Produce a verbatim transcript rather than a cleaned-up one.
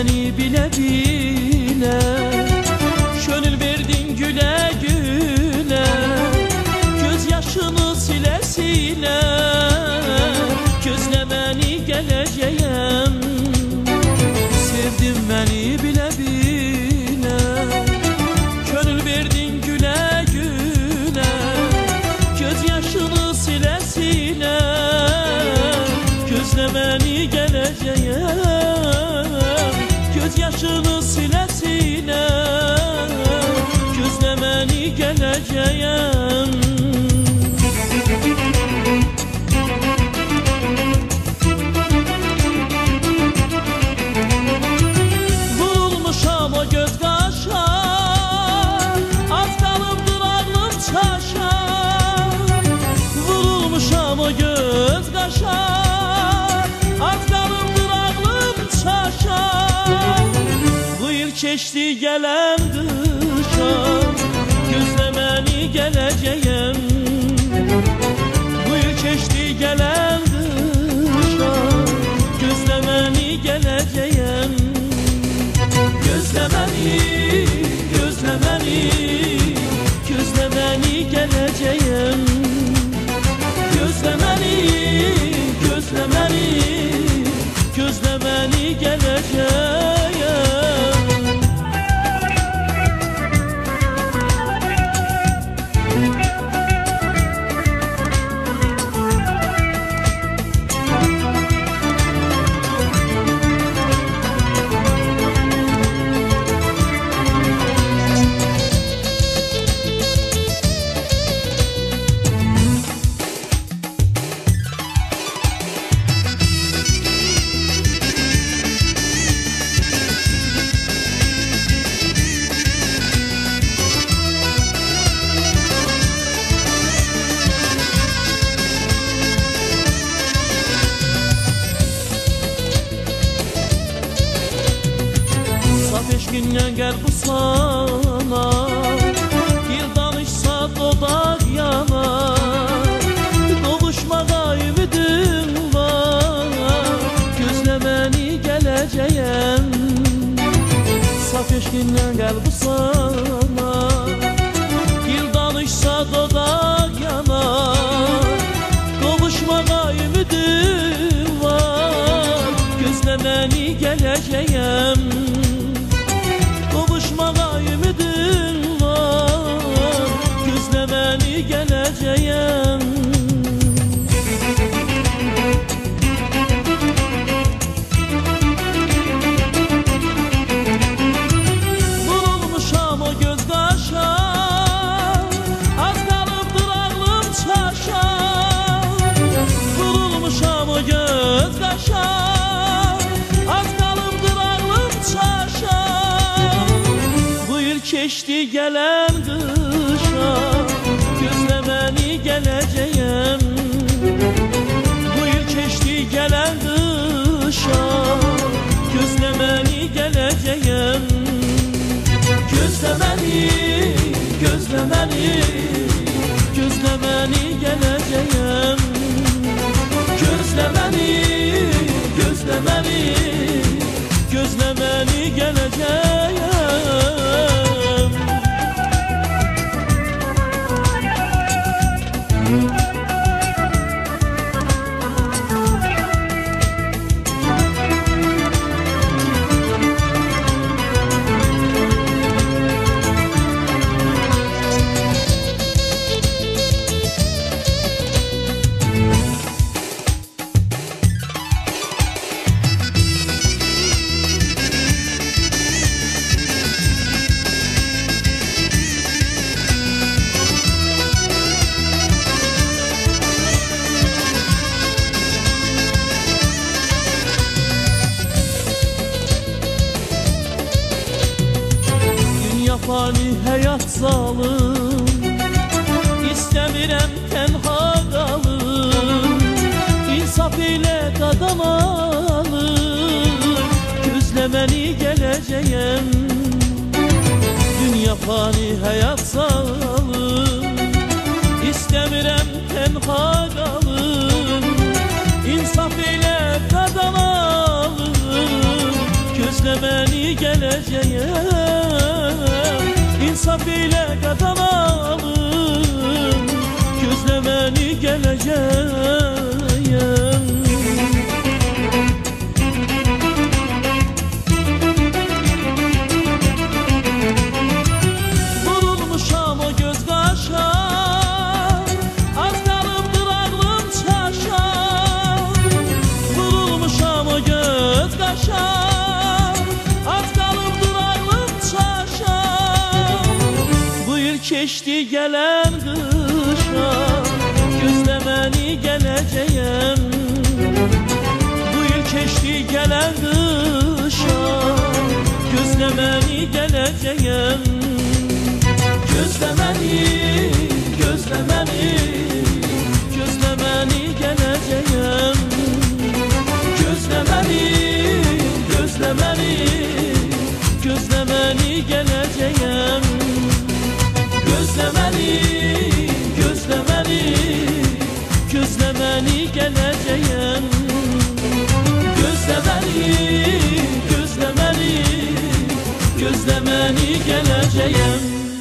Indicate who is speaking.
Speaker 1: beni bile bile, gönül verdin güle güle, göz yaşını sile sile, gözle beni geleceğim. Sevdin beni bile bile, gönül verdin güle güle, göz yaşını sile sile, gözle beni geleceğim. Göz yaşını sile sile, gözle beni geleceğim. Vurulmuşam o göz kaşa, az kalıptır aklım çaşa. Vurulmuşam o göz kaşa, az kalıptır aklım çaşa. Bu yıl keçti gelen kışa, gözle beni geleceğim. Bu yıl keçti gelen kışa, gözle beni geleceğim. Gözle beni, gözle beni, gözle beni geleceğim. Gözle beni, gözle beni, gözle beni geleceğim. Eşkinle gel bu sana, bir danışsa dudak yana. Kavuşmada ümidim var, gözle beni geleceğim. Saf eşkinle gel bu sana, bir danışsa dudak yana. Kavuşmada ümidim var, gözle beni geleceğim. Kavuşmaya ümidim var, gözle beni geleceğim. Vurulmuşam o göz kaşa, az kalıptır aklım çaşa. Vurulmuşam o göz kaşa, az kalıptır aklım çaşa. Keçti gelen kışa, gözle beni geleceğim. Bu yıl keçti gelen kışa, gözle beni geleceğim. Gözle beni, gözle beni, gözle beni geleceğim. Gözle beni, gözle beni, gözle beni geleceğim. Fani hayat zalim, İstemirəm tenha qalım. İnsaf ile qadam alır, gözle beni geleceğim. Dünya fani hayat zalim, İstemirəm tenha qalım. İnsaf ile qadam alır, gözle beni gələcəyəm. İnsaf ilə qadam alım, gözlə məni gələcəyəm. Vurulmuşam o göz qaşa, az qalıbdır ağlım çaşa. Vurulmuşam o göz qaşa, az qalıbdır ağlım çaşa. Bu il keçdi gələn qışa, gözlə məni gələcəyəm. Bu il keçdi gələn qışa, gözlə məni gələcəyəm. Gözlə məni, gözlə məni, gözlə məni gələcəyəm. Gözlə məni, gözlə məni, gözlə məni gələcəyəm. Gözlə məni, gözlə məni, gözlə məni gələcəyəm. Gözlə məni, gözlə məni, gözlə məni gələcəyəm.